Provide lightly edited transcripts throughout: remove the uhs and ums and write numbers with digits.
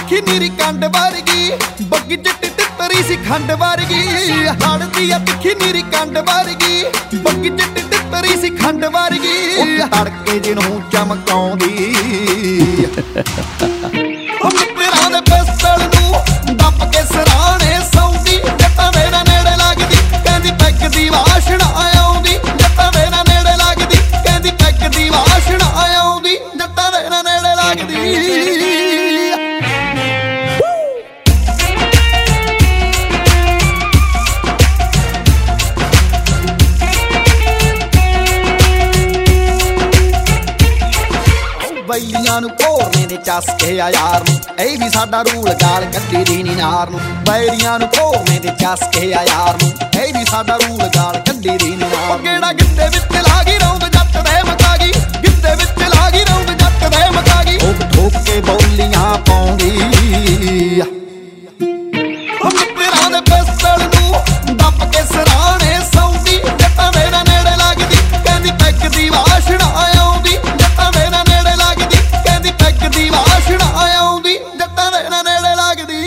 ਤਿੱਖੀ ਨੀਰੀ ਕੰਡ ਵਰਗੀ, ਬੱਗੀ ਚਿੱਟੀ ਤਿੱਤਰੀ ਸੀ ਖੰਡ ਵਰਗੀ। ਲੜਦੀ ਆ ਤਿੱਖੀ ਨੀਰੀ ਕੰਡ ਵਰਗੀ, ਬੱਗੀ ਚਿੱਟੀ ਤਿੱਤਰੀ ਸੀ ਖੰਡ ਵਰਗੀ। ਤੜਕੇ ਜਿਹਨੂੰ ਚਮਕਾਉਂਦੀ ਮਿੱਤਰਾਂ ਦੇ ਪਿਸਤਲ ਨੂੰ ਦੱਬ ਕੇ ਸਰਾਣੇ ਸੌਂਦੀ। ਜੱਟਾਂ ਦੇ ਨਾ ਨੇੜੇ ਲੱਗਦੀ, ਕਹਿੰਦੀ ਪੈਗ ਦੀ ਵਾਸ਼ਨਾ ਆਉਂਦੀ। ਜੱਟਾਂ ਦੇ ਨਾ ਨੇੜੇ ਲੱਗਦੀ, ਕਹਿੰਦੀ ਪੈਗ ਦੀ ਵਾਸ਼ਨਾ ਆਉਂਦੀ। ਜੱਟਾਂ ਦੇ ਨਾ ਨੇੜੇ ਲੱਗਦੀ। ਬੈਲੀਆਂ ਨੂੰ ਘੋਰਨੇ ਦੇ ਚਸਕੇ ਆ ਯਾਰ ਨੂੰ, ਇਹ ਵੀ ਸਾਡਾ ਰੂਲ ਗਾਲ ਕੱਢੀ ਦੀ ਨੀ ਨਾਰ ਨੂੰ। ਬੈਲੀਆਂ ਨੂੰ ਘੋਰਨੇ ਦੇ ਚਸਕੇ ਆ ਯਾਰ ਨੂੰ, ਇਹ ਵੀ ਸਾਡਾ ਰੂਲ ਗਾਲ ਕੱਢੀ ਦੀ ਨੀ ਨਾਰ। ਕਿਹੜਾ ਗਿੱਧੇ ਵਿੱਚ ਲਾ ਗਈ ਰੌਂਦ ਜੱਟ ਦੇ ਮਕਾ ਗਈ, ਗਿੱਧੇ ਵਿੱਚ ਲਾ ਗਈ ਰੌਂਦ ਜੱਟ ਦੇ ਮਕਾ ਗਈ। ਠੋਕ ਠੋਕ ਕੇ ਬੋਲੀਆਂ ਪਾਉਂਦੀ ਮਿੱਤਰਾਂ ਦੇ ਪਿਸਤਲ ਨੂੰ ਦੱਬ ਕੇ ਸਰਾਣੇ ਸੌਂਦੀ। ਜੱਟਾਂ ਦੇ ਨਾ ਨੇੜੇ ਲੱਗਦੀ, ਕਹਿੰਦੀ ਪੈਗ ਦੀ ਵਾਸ਼ਨਾ ਆਉਂਦੀ। ਜੱਟਾਂ ਦੇ ਨਾ ਨੇੜੇ ਲੱਗਦੀ, ਕਹਿੰਦੀ ਪੈਗ ਦੀ ਵਾਸ਼ਨਾ ਆਉਂਦੀ। ਜੱਟਾਂ ਦੇ ਨਾ ਨੇੜੇ ਲੱਗਦੀ।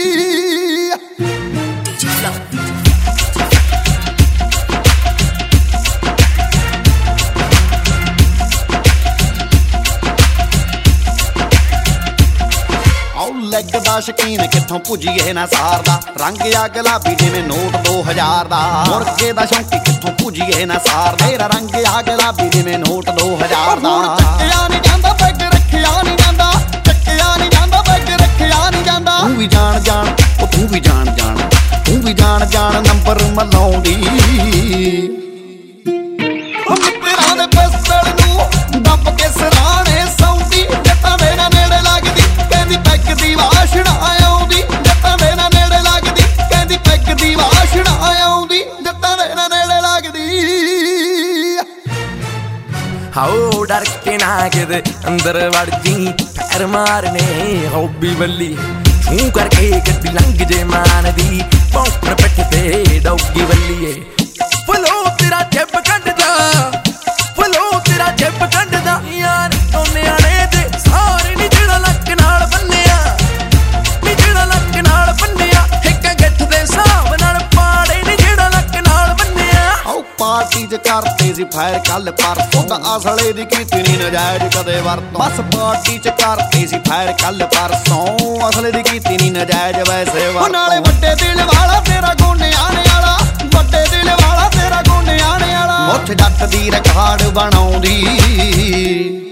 ਲੈਗ ਦਾ ਸ਼ਕੀਨ ਕਿੱਥੋਂ ਪੁੱਜੀਏ ਨਾ ਸਾਰਦਾ, ਰੰਗ ਆ ਗੁਲਾਬੀ ਜਿਵੇਂ ਨੋਟ 2000 ਦਾ। ਮੁਰਗੇ ਦਾ ਸ਼ੌਂਕੀ ਕਿੱਥੋਂ ਪੁੱਜੀਏ ਨਾ ਸਾਰਦਾ, ਤੇਰਾ ਰੰਗ ਆ ਗੁਲਾਬੀ ਜਿਵੇਂ ਨੋਟ 2000 ਦਾ। ਚੱਕਿਆ ਨੀ ਜਾਂਦਾ ਪੈਗ ਰੱਖਿਆ ਨੀ ਜਾਂਦਾ, ਚੱਕਿਆ ਨੀ ਜਾਂਦਾ ਪੈਗ ਰੱਖਿਆ ਨੀ ਜਾਂਦਾ। ਤੂੰ ਵੀ ਜਾਣ ਜਾਣ ਉਹ ਤੂੰ ਵੀ ਜਾਣ ਜਾਣ, ਤੂੰ ਵੀ ਜਾਣ ਜਾਣ ਨੰਬਰ ਮਲਾਉਂਦੀ। ਮਿੱਤਰਾਂ ਦੇ ਪਿਸਤਲ ਨੂੰ ਦੱਬ ਕੇ ਸਰਾਣੇ ਸੌਂਦੀ। ਜੱਟਾਂ ਦੇ ਨਾ ਨੇੜੇ ਲੱਗਦੀ, ਕਹਿੰਦੀ ਪੈਗ ਦੀ ਵਾਸ਼ਨਾ ਆਉਂਦੀ। ਜੱਟਾਂ ਦੇ ਨਾ ਨੇੜੇ ਲੱਗਦੀ, ਕਹਿੰਦੀ ਪੈਗ ਦੀ ਵਾਸ਼ਨਾ ਆਉਂਦੀ। ਜੱਟਾਂ ਦੇ ਨਾ ਨੇੜੇ ਲੱਗਦੀ। ਹਾਓ ਡਰ ਕੇ ਨਾ ਕਿਤੇ ਅੰਦਰ ਵੜ ਜੀ, ਪੈਰ ਮਾਰਨੇ ਹੌਬੀ ਬੱਲੀ। ਛੂ ਕਰਕੇ ਗੱਡੀ ਲੰਘ ਜੇ ਮਾਨ ਦੀ, ਪੌਂਕਣ ਪਿੱਠ ਤੇ ਡੌਗੀ ਬੱਲੀਏ। ਫਲੋ ਤੇਰਾ ਜੱਬ ਕੱਢਦਾ, ਫਲੋ ਤੇਰਾ ਜੱਬ ਕੱਢਦਾ ਯਾਰ। ਉਹ ਨਿਆਣੇ ਦੇ ਸਾਰੇ ਨੀ ਜਿਹੜਾ ਲੱਕ ਨਾਲ ਬੰਨਿਆ, ਨੀ ਜਿਹੜਾ ਲੱਕ ਨਾਲ ਬੰਨਿਆ। ਇੱਕ ਗੱਠ ਦੇ ਹਿਸਾਬ ਨਾਲ ਪਾੜੇ ਨੀ ਜਿਹੜਾ ਲੱਕ ਨਾਲ ਬੰਨਿਆ। ਆਓ ਪਾਰਟੀ ਚ ਕਰਤੇ ਸੀ ਫਾਇਰ ਕੱਲ ਪਰਸੋਂ, ਤਾਂ ਅਸਲੇ ਦੀ ਕੀਤੀ ਨੀ ਨਜਾਇਜ਼ ਕਦੇ ਵਰਤੋਂ। ਬਸ ਪਾਰਟੀ ਚ ਕਰਤੇ ਸੀ ਫਾਇਰ ਕੱਲ ਪਰਸੋਂ, ਅਸਲੇ ਦੀ ਕੀਤੀ ਨੀ ਨਜਾਇਜ਼ ਵੈਸੇ ਵਰਤੋਂ। ਨਾਲੇ ਵੱਡੇ ਦਿਲ ਵਾਲਾ ਤੇਰਾ ਗੋਨੇ ਆਣੇ ਵਾਲਾ, ਵੱਡੇ ਦਿਲ ਵਾਲਾ ਤੇਰਾ ਗੋਨੇ ਆਣੇ ਵਾਲਾ। ਮੁੱਠ ਜੱਟ ਦੀ ਰਿਕਾਰਡ ਬਣਾਉਂਦੀ।